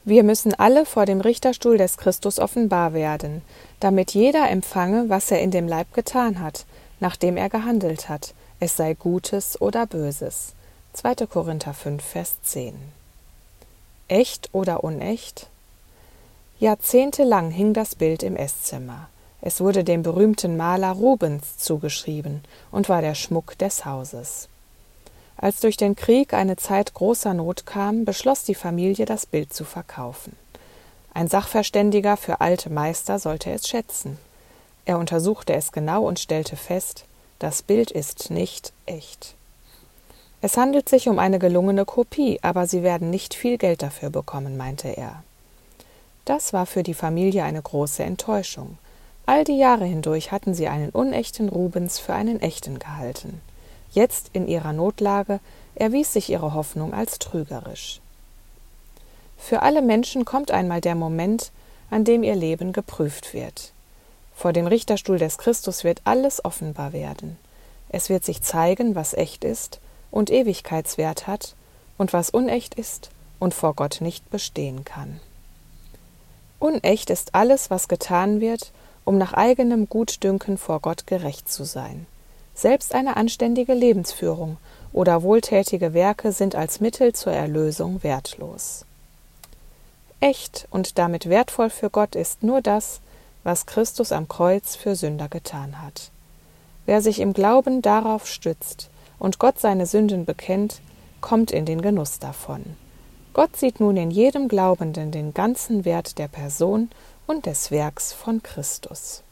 Wir müssen alle vor dem Richterstuhl des Christus offenbar werden, damit jeder empfange, was er in dem Leib getan hat, nachdem er gehandelt hat, es sei Gutes oder Böses. 2. Korinther 5, Vers 10. Echt oder unecht? Jahrzehntelang hing das Bild im Esszimmer. Es wurde dem berühmten Maler Rubens zugeschrieben und war der Schmuck des Hauses. Als durch den Krieg eine Zeit großer Not kam, beschloss die Familie, das Bild zu verkaufen. Ein Sachverständiger für alte Meister sollte es schätzen. Er untersuchte es genau und stellte fest, das Bild ist nicht echt. Es handelt sich um eine gelungene Kopie, aber Sie werden nicht viel Geld dafür bekommen, meinte er. Das war für die Familie eine große Enttäuschung. All die Jahre hindurch hatten sie einen unechten Rubens für einen echten gehalten. Jetzt, in ihrer Notlage, erwies sich ihre Hoffnung als trügerisch. Für alle Menschen kommt einmal der Moment, an dem ihr Leben geprüft wird. Vor dem Richterstuhl des Christus wird alles offenbar werden. Es wird sich zeigen, was echt ist und Ewigkeitswert hat und was unecht ist und vor Gott nicht bestehen kann. Unecht ist alles, was getan wird, um nach eigenem Gutdünken vor Gott gerecht zu sein. Selbst eine anständige Lebensführung oder wohltätige Werke sind als Mittel zur Erlösung wertlos. Echt und damit wertvoll für Gott ist nur das, was Christus am Kreuz für Sünder getan hat. Wer sich im Glauben darauf stützt und Gott seine Sünden bekennt, kommt in den Genuss davon. Gott sieht nun in jedem Glaubenden den ganzen Wert der Person und des Werks von Christus.